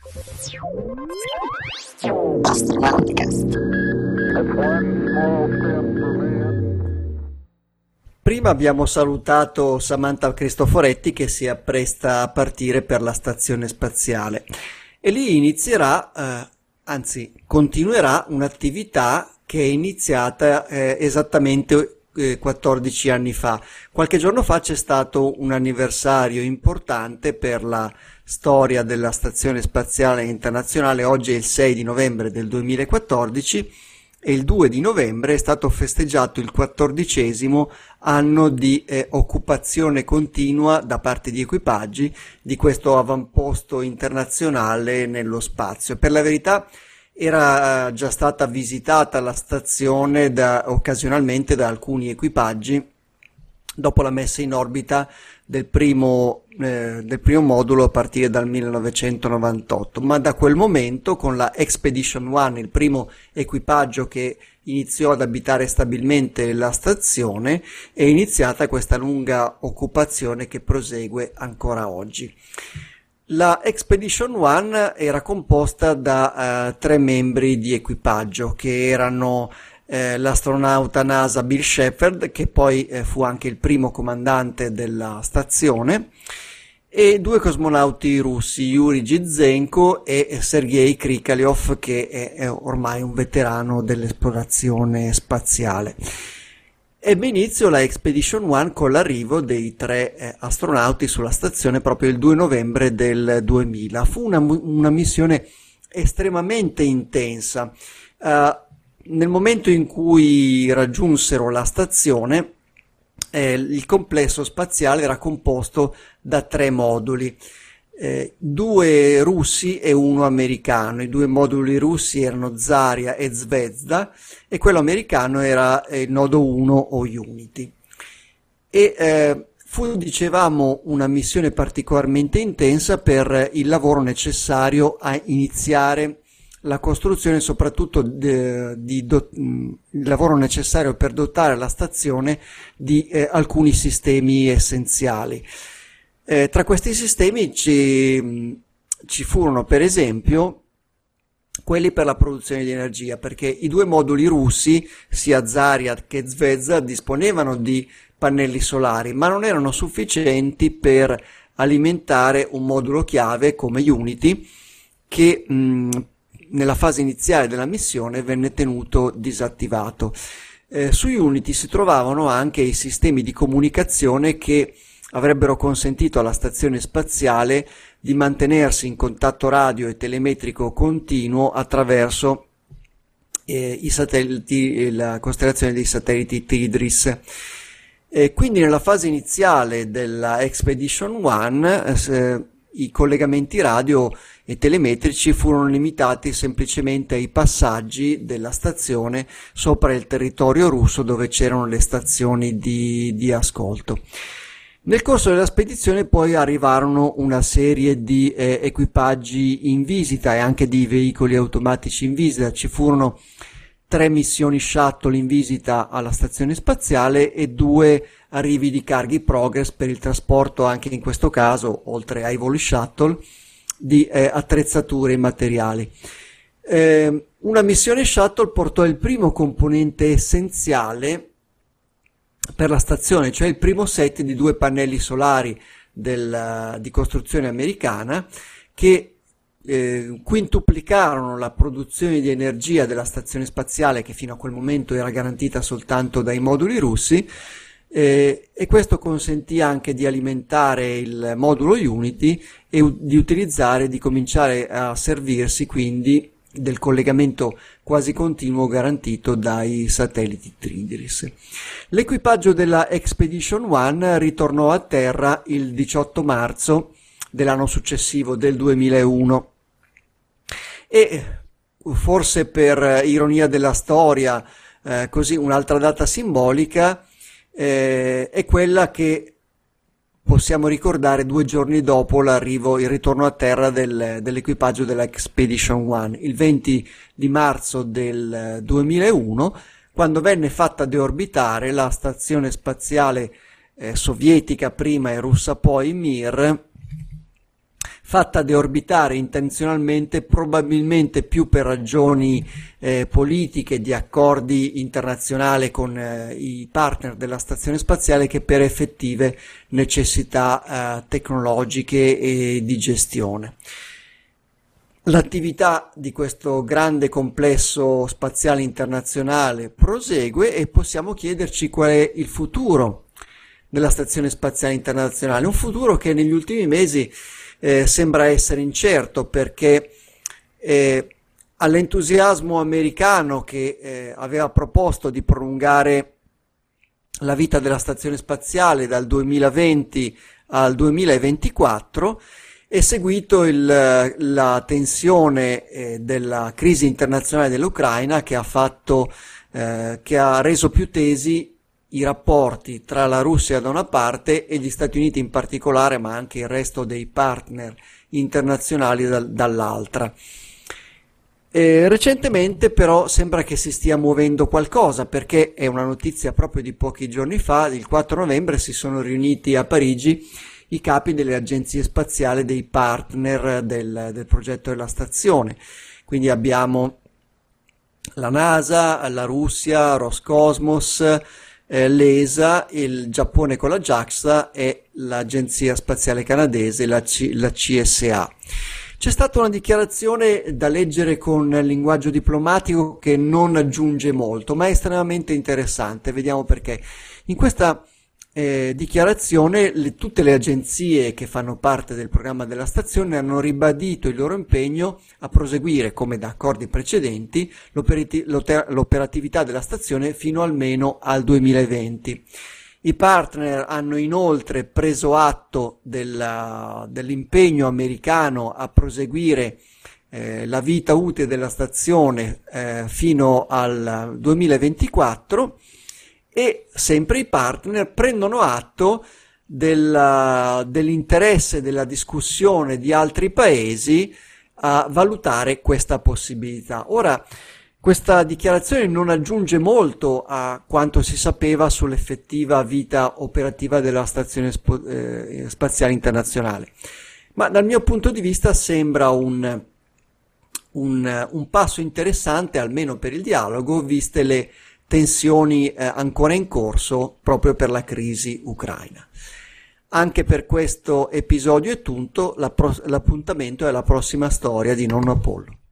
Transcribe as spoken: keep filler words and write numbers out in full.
Prima abbiamo salutato Samantha Cristoforetti che si appresta a partire per la stazione spaziale e lì inizierà, eh, anzi continuerà un'attività che è iniziata eh, esattamente eh, quattordici anni fa. Qualche giorno fa c'è stato un anniversario importante per la storia della Stazione Spaziale Internazionale. Oggi è il sei di novembre del duemilaquattordici e il due di novembre è stato festeggiato il quattordicesimo anno di eh, occupazione continua da parte di equipaggi di questo avamposto internazionale nello spazio. Per la verità era già stata visitata la stazione da, occasionalmente da alcuni equipaggi dopo la messa in orbita del primo, eh, del primo modulo a partire dal millenovecentonovantotto, ma da quel momento, con la Expedition One, il primo equipaggio che iniziò ad abitare stabilmente la stazione, è iniziata questa lunga occupazione che prosegue ancora oggi. La Expedition One era composta da eh, tre membri di equipaggio che erano Eh, l'astronauta NASA Bill Shepard, che poi eh, fu anche il primo comandante della stazione, e due cosmonauti russi, Yuri Gitzenko e Sergei Krikalev, che è, è ormai un veterano dell'esplorazione spaziale. Ebbe inizio la Expedition One con l'arrivo dei tre eh, astronauti sulla stazione proprio il due novembre del duemila. Fu una, una missione estremamente intensa. Uh, Nel momento in cui raggiunsero la stazione, eh, il complesso spaziale era composto da tre moduli, eh, due russi e uno americano. I due moduli russi erano Zarya e Zvezda e quello americano era eh, il nodo uno o Unity. E eh, fu, dicevamo, una missione particolarmente intensa per il lavoro necessario a iniziare la costruzione, soprattutto di, di do, il lavoro necessario per dotare la stazione di eh, alcuni sistemi essenziali. Eh, tra questi sistemi ci, ci furono per esempio quelli per la produzione di energia, perché i due moduli russi, sia Zarya che Zvezda, disponevano di pannelli solari, ma non erano sufficienti per alimentare un modulo chiave come Unity, che mh, nella fase iniziale della missione venne tenuto disattivato. Eh, su Unity si trovavano anche i sistemi di comunicazione che avrebbero consentito alla stazione spaziale di mantenersi in contatto radio e telemetrico continuo attraverso eh, i satelliti, la costellazione dei satelliti TIDRIS. E quindi nella fase iniziale della Expedition One eh, i collegamenti radio e telemetrici furono limitati semplicemente ai passaggi della stazione sopra il territorio russo dove c'erano le stazioni di, di ascolto. Nel corso della spedizione poi arrivarono una serie di eh, equipaggi in visita e anche di veicoli automatici in visita. Ci furono tre missioni shuttle in visita alla stazione spaziale e due arrivi di carghi Progress per il trasporto, anche in questo caso, oltre ai voli shuttle, di eh, attrezzature e materiali. Eh, una missione shuttle portò il primo componente essenziale per la stazione, cioè il primo set di due pannelli solari del, di costruzione americana che Eh, quintuplicarono la produzione di energia della stazione spaziale, che fino a quel momento era garantita soltanto dai moduli russi, eh, e questo consentì anche di alimentare il modulo Unity e u- di utilizzare, di cominciare a servirsi quindi del collegamento quasi continuo garantito dai satelliti TIDRIS. L'equipaggio della Expedition One ritornò a terra il diciotto marzo dell'anno successivo, del duemilauno, e forse per ironia della storia, eh, così un'altra data simbolica eh, è quella che possiamo ricordare due giorni dopo l'arrivo, il ritorno a terra del, dell'equipaggio della Expedition One, il venti di marzo del duemilauno, quando venne fatta deorbitare la stazione spaziale eh, sovietica prima e russa poi Mir, fatta deorbitare intenzionalmente, probabilmente più per ragioni eh, politiche di accordi internazionali con eh, i partner della stazione spaziale che per effettive necessità eh, tecnologiche e di gestione. L'attività di questo grande complesso spaziale internazionale prosegue e possiamo chiederci qual è il futuro della Stazione Spaziale Internazionale, un futuro che negli ultimi mesi eh, sembra essere incerto perché eh, all'entusiasmo americano che eh, aveva proposto di prolungare la vita della Stazione Spaziale dal duemilaventi al duemilaventiquattro è seguito il, la tensione eh, della crisi internazionale dell'Ucraina che ha fatto, eh, che ha reso più tesi i rapporti tra la Russia da una parte e gli Stati Uniti in particolare, ma anche il resto dei partner internazionali da, dall'altra. Eh, recentemente però sembra che si stia muovendo qualcosa, perché è una notizia proprio di pochi giorni fa, il quattro novembre si sono riuniti a Parigi i capi delle agenzie spaziali dei partner del, del progetto della stazione. Quindi abbiamo la NASA, la Russia, Roscosmos, eh, l'E S A, il Giappone con la JAXA e l'Agenzia Spaziale Canadese, la, C- la C S A. C'è stata una dichiarazione da leggere con linguaggio diplomatico che non aggiunge molto, ma è estremamente interessante. Vediamo perché. In questa Eh, dichiarazione le, tutte le agenzie che fanno parte del programma della stazione hanno ribadito il loro impegno a proseguire, come da accordi precedenti, l'operati- l'operatività della stazione fino almeno al duemilaventi. I partner hanno inoltre preso atto della, dell'impegno americano a proseguire eh, la vita utile della stazione eh, fino al duemilaventiquattro. E sempre i partner prendono atto della, dell'interesse della discussione di altri paesi a valutare questa possibilità. Ora, questa dichiarazione non aggiunge molto a quanto si sapeva sull'effettiva vita operativa della Stazione Spo- eh, Spaziale Internazionale, ma dal mio punto di vista sembra un, un, un passo interessante, almeno per il dialogo, viste le tensioni eh, ancora in corso proprio per la crisi ucraina. Anche per questo episodio è tutto, la pro- l'appuntamento è la prossima storia di Nonno Apollo.